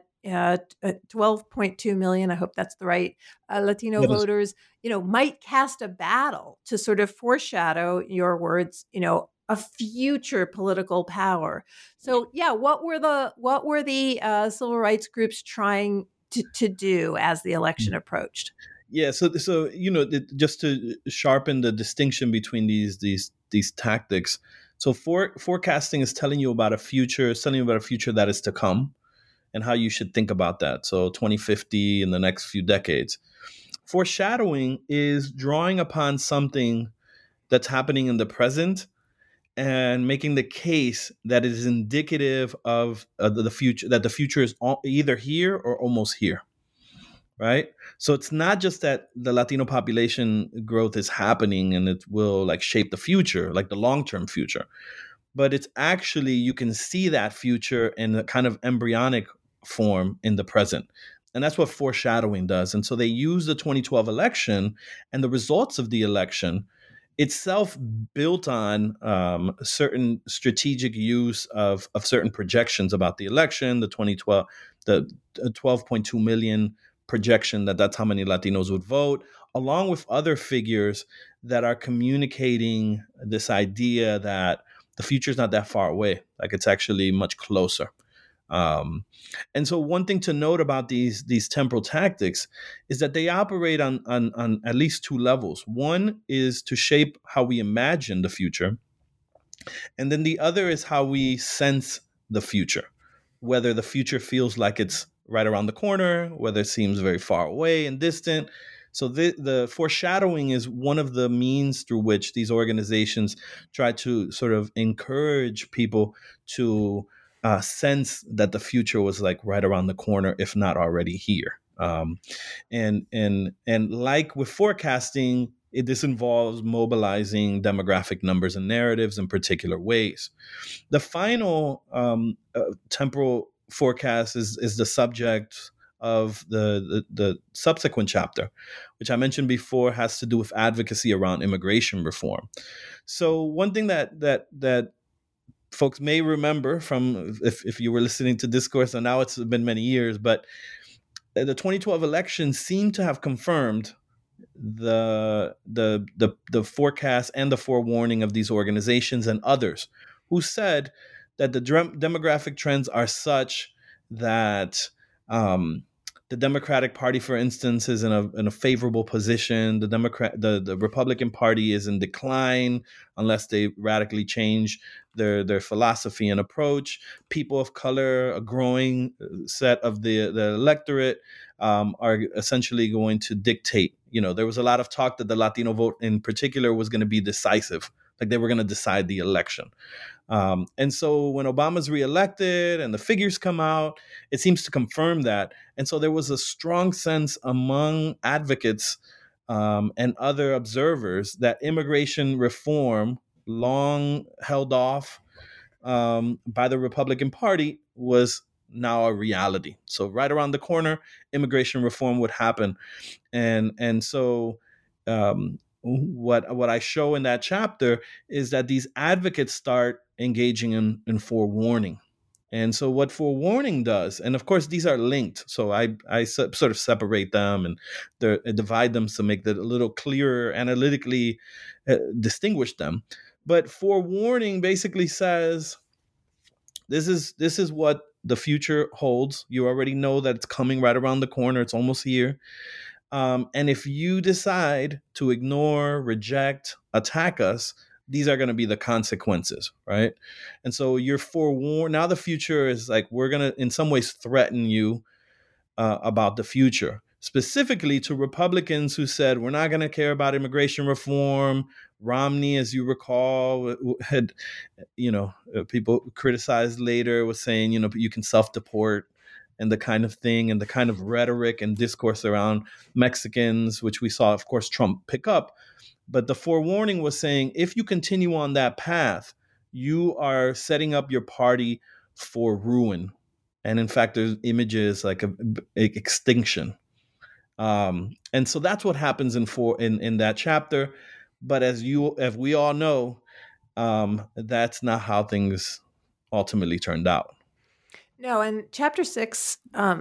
12.2 million, I hope that's the right, Latino voters, might cast a battle to sort of foreshadow, your words, a future political power. So, yeah, what were the civil rights groups trying to do as the election approached? Yeah, so just to sharpen the distinction between these tactics. So forecasting is telling you about a future, that is to come, and how you should think about that. So 2050 in the next few decades. Foreshadowing is drawing upon something that's happening in the present and making the case that it is indicative of the future, that the future is either here or almost here, right? So it's not just that the Latino population growth is happening and it will like shape the future, like the long-term future, but it's actually, you can see that future in a kind of embryonic form in the present. And that's what foreshadowing does. And so they use the 2012 election and the results of the election itself built on certain strategic use of certain projections about the election, the 2012, the 12.2 million projection that's how many Latinos would vote, along with other figures that are communicating this idea that the future is not that far away, like it's actually much closer. And so one thing to note about these temporal tactics is that they operate on at least two levels. One is to shape how we imagine the future, and then the other is how we sense the future, whether the future feels like it's right around the corner, whether it seems very far away and distant. So the foreshadowing is one of the means through which these organizations try to sort of encourage people to sense that the future was like right around the corner, if not already here. And like with forecasting, this involves mobilizing demographic numbers and narratives in particular ways. The final temporal forecast is the subject of the subsequent chapter, which I mentioned before, has to do with advocacy around immigration reform. So one thing that folks may remember from if you were listening to Discourse, and now it's been many years, but the 2012 election seemed to have confirmed the forecast and the forewarning of these organizations and others who said that the demographic trends are such that the Democratic Party, for instance, is in a favorable position. The Republican Party is in decline unless they radically change their philosophy and approach. People of color, a growing set of the electorate, are essentially going to dictate. There was a lot of talk that the Latino vote in particular was going to be decisive, like they were going to decide the election. And so when Obama's reelected and the figures come out, it seems to confirm that. And so there was a strong sense among advocates and other observers that immigration reform, long held off by the Republican Party, was now a reality. So right around the corner, immigration reform would happen. And so what I show in that chapter is that these advocates start engaging in forewarning. And so what forewarning does, and of course these are linked, so I sort of separate them and divide them to make it a little clearer analytically, distinguish them. But forewarning basically says, this is what the future holds. You already know that it's coming right around the corner. It's almost here. And if you decide to ignore, reject, attack us, these are going to be the consequences, right? And so you're forewarned. Now the future is like, we're going to, in some ways, threaten you about the future, specifically to Republicans who said, we're not going to care about immigration reform. Romney, as you recall, had, people criticized later, was saying, you can self-deport and the kind of thing and the kind of rhetoric and discourse around Mexicans, which we saw, of course, Trump pick up. But the forewarning was saying, if you continue on that path, you are setting up your party for ruin. And in fact, there's images like a extinction. And so that's what happens in that chapter. But as we all know, that's not how things ultimately turned out. No, and chapter 6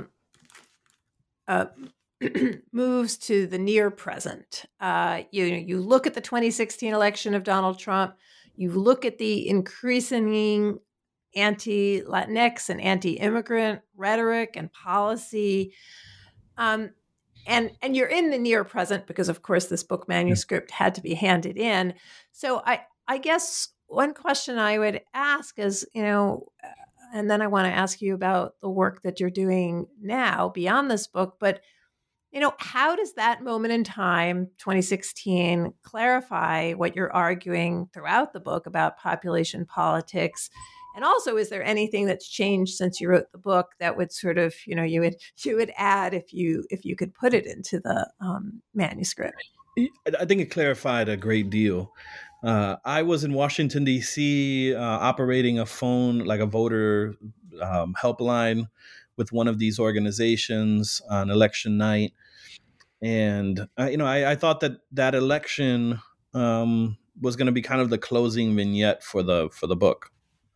moves to the near present. You look at the 2016 election of Donald Trump. You look at the increasing anti-Latinx and anti-immigrant rhetoric and policy. And you're in the near present because, of course, this book manuscript had to be handed in. So I guess one question I would ask is, and then I want to ask you about the work that you're doing now beyond this book, but how does that moment in time, 2016, clarify what you're arguing throughout the book about population politics? And also, is there anything that's changed since you wrote the book that would sort of, you would add if you could put it into the manuscript? I think it clarified a great deal. I was in Washington, D.C., operating a phone, like a voter helpline with one of these organizations on election night. And, I thought that election was going to be kind of the closing vignette for the book.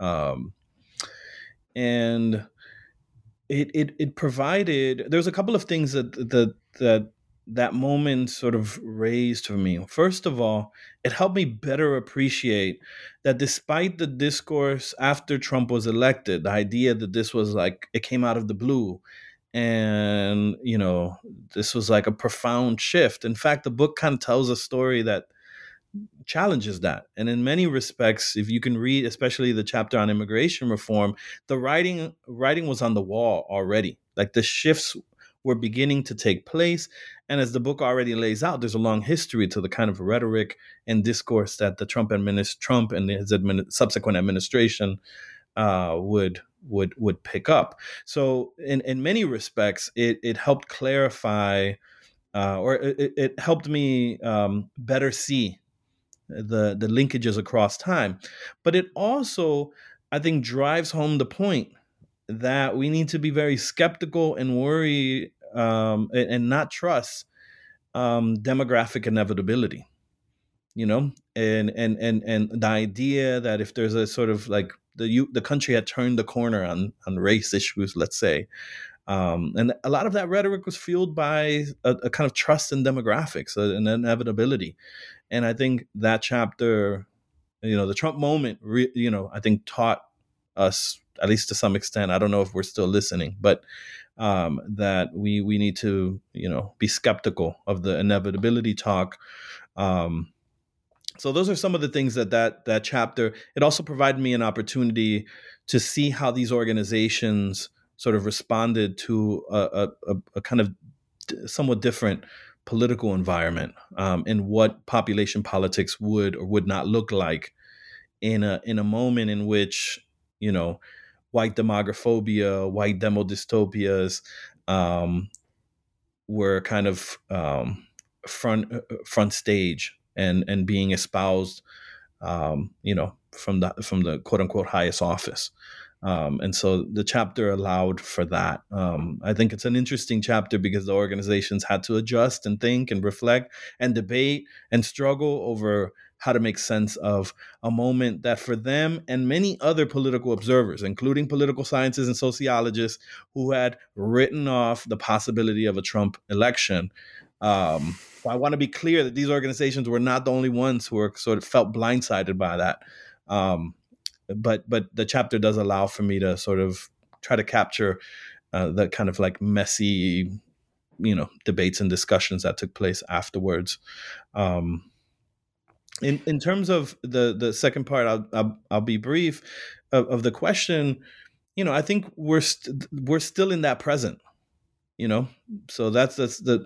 And it provided, there's a couple of things that moment sort of raised for me. First of all, it helped me better appreciate that despite the discourse after Trump was elected, the idea that this was like, it came out of the blue and, this was like a profound shift. In fact, the book kind of tells a story that challenges that. And in many respects, if you can read, especially the chapter on immigration reform, the writing was on the wall already. Like the shifts were beginning to take place. And as the book already lays out, there's a long history to the kind of rhetoric and discourse that the Trump and his subsequent administration would pick up. So in many respects, it helped clarify, or it helped me better see the linkages across time. But it also, I think, drives home the point that we need to be very skeptical and worry and not trust demographic inevitability, and the idea that if there's a sort of like the country had turned the corner on race issues, let's say, and a lot of that rhetoric was fueled by a kind of trust in demographics, an inevitability. And I think that chapter, the Trump moment, I think taught us, at least to some extent, I don't know if we're still listening, but that we need to, be skeptical of the inevitability talk. So those are some of the things that chapter, it also provided me an opportunity to see how these organizations sort of responded to a kind of somewhat different political environment, and what population politics would or would not look like in a moment in which, white demographobia, white demo dystopias were kind of front stage and being espoused, from the quote unquote highest office. And so the chapter allowed for that. I think it's an interesting chapter because the organizations had to adjust and think and reflect and debate and struggle over how to make sense of a moment that for them and many other political observers, including political scientists and sociologists who had written off the possibility of a Trump election. So I want to be clear that these organizations were not the only ones who were sort of felt blindsided by that. But the chapter does allow for me to sort of try to capture the kind of like messy debates and discussions that took place afterwards. In terms of the second part, I'll be brief of the question. I think we're still in that present. So that's the.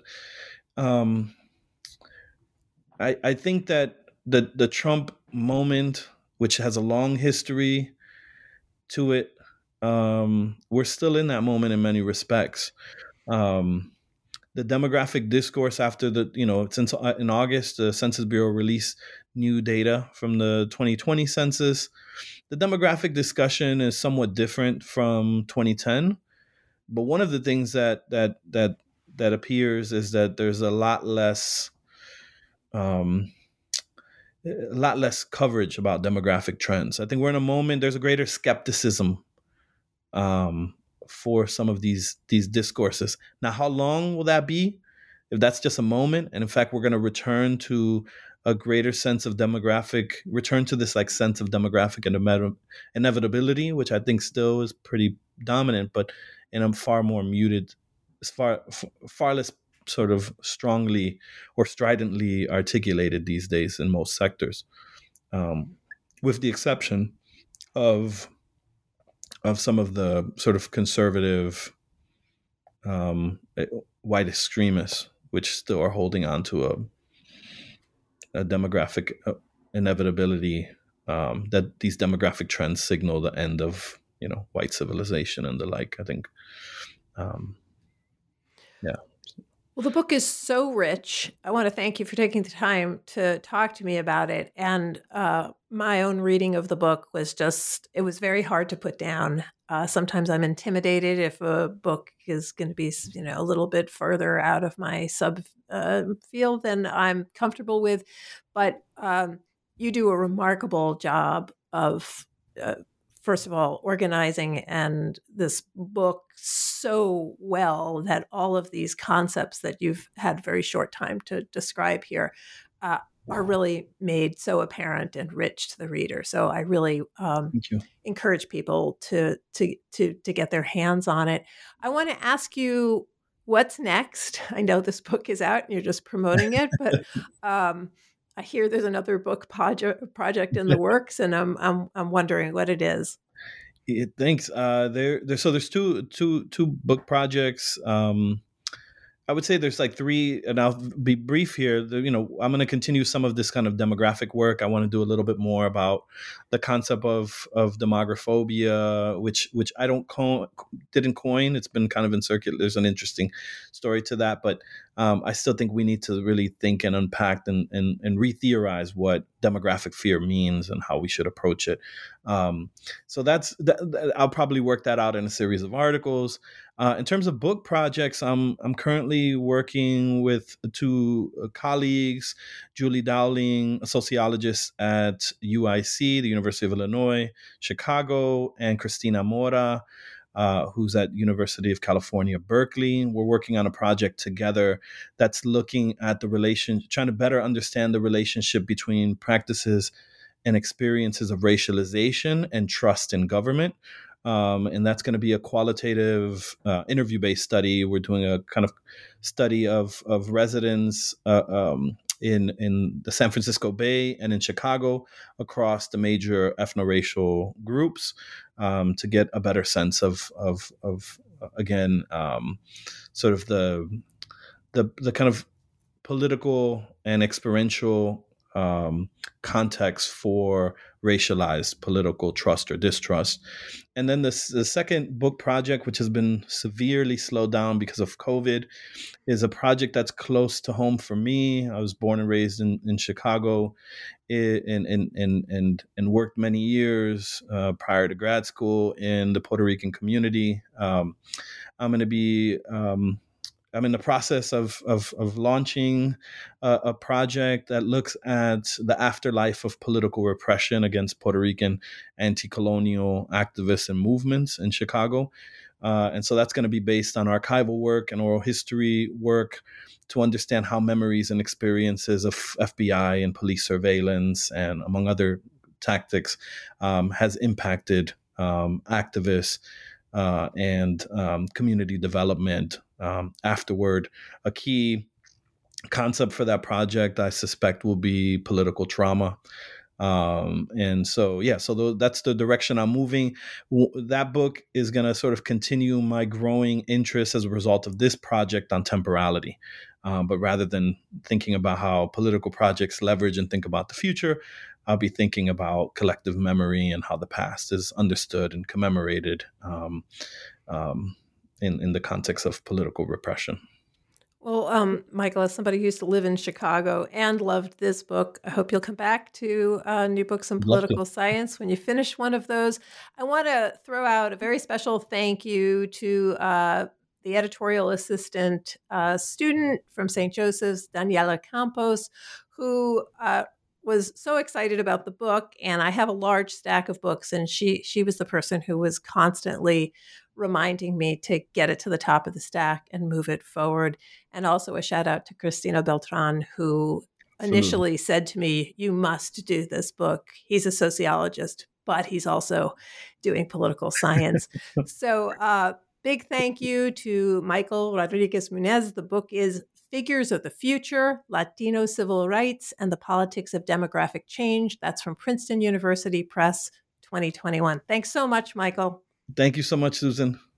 I think that the Trump moment, which has a long history to it, we're still in that moment in many respects. The demographic discourse after since in August, the Census Bureau released new data from the 2020 census. The demographic discussion is somewhat different from 2010, but one of the things that appears is that there's a lot less coverage about demographic trends. I think we're in a moment, there's a greater skepticism for some of these discourses. Now, how long will that be? If that's just a moment, and in fact, we're going to return to a greater sense of return to this sense of demographic and inevitability, which I think still is pretty dominant, but in a far more muted, far less sort of strongly or stridently articulated these days in most sectors, with the exception of some of the sort of conservative white extremists, which still are holding on to a demographic inevitability, that these demographic trends signal the end of white civilization and the like. I think, yeah. Well, the book is so rich. I want to thank you for taking the time to talk to me about it. And my own reading of the book was it was very hard to put down. Sometimes I'm intimidated if a book is going to be, a little bit further out of my field than I'm comfortable with. But you do a remarkable job of first of all, organizing and this book so well that all of these concepts that you've had very short time to describe here are really made so apparent and rich to the reader. So I really encourage people to get their hands on it. I want to ask you, what's next? I know this book is out and you're just promoting it, but I hear there's another book project in the works, and I'm wondering what it is. Thanks. There's two book projects. I would say there's three, and I'll be brief here. I'm going to continue some of this kind of demographic work. I want to do a little bit more about the concept of demographobia, which I didn't coin. It's been kind of in circuit. There's an interesting story to that, but I still think we need to really think and unpack and re-theorize what demographic fear means and how we should approach it. So I'll probably work that out in a series of articles. In terms of book projects, I'm currently working with two colleagues, Julie Dowling, a sociologist at UIC, the University of Illinois, Chicago, and Cristina Mora, who's at University of California, Berkeley. We're working on a project together that's looking at trying to better understand the relationship between practices and experiences of racialization and trust in government. And that's going to be a qualitative interview-based study. We're doing a kind of study of residents in the San Francisco Bay and in Chicago across the major ethno-racial groups to get a better sense of again, sort of the kind of political and experiential context for racialized political trust or distrust. And then the second book project, which has been severely slowed down because of COVID, is a project that's close to home for me. I was born and raised in Chicago and worked many years prior to grad school in the Puerto Rican community. I'm in the process of launching a project that looks at the afterlife of political repression against Puerto Rican anti-colonial activists and movements in Chicago. And so that's going to be based on archival work and oral history work to understand how memories and experiences of FBI and police surveillance and among other tactics has impacted activists and community development afterward. A key concept for that project, I suspect, will be political trauma. That's the direction I'm moving. That book is going to sort of continue my growing interest as a result of this project on temporality. But rather than thinking about how political projects leverage and think about the future, I'll be thinking about collective memory and how the past is understood and commemorated in the context of political repression. Well, Michael, as somebody who used to live in Chicago and loved this book, I hope you'll come back to New Books in Political Science when you finish one of those. I want to throw out a very special thank you to the editorial assistant student from St. Joseph's, Daniela Campos, who was so excited about the book. And I have a large stack of books, and she was the person who was constantly reminding me to get it to the top of the stack and move it forward. And also a shout out to Cristina Beltran, who initially said to me, you must do this book. He's a sociologist, but he's also doing political science. So big thank you to Michael Rodriguez Munez. The book is Figures of the Future, Latino Civil Rights and the Politics of Demographic Change. That's from Princeton University Press, 2021. Thanks so much, Michael. Thank you so much, Susan.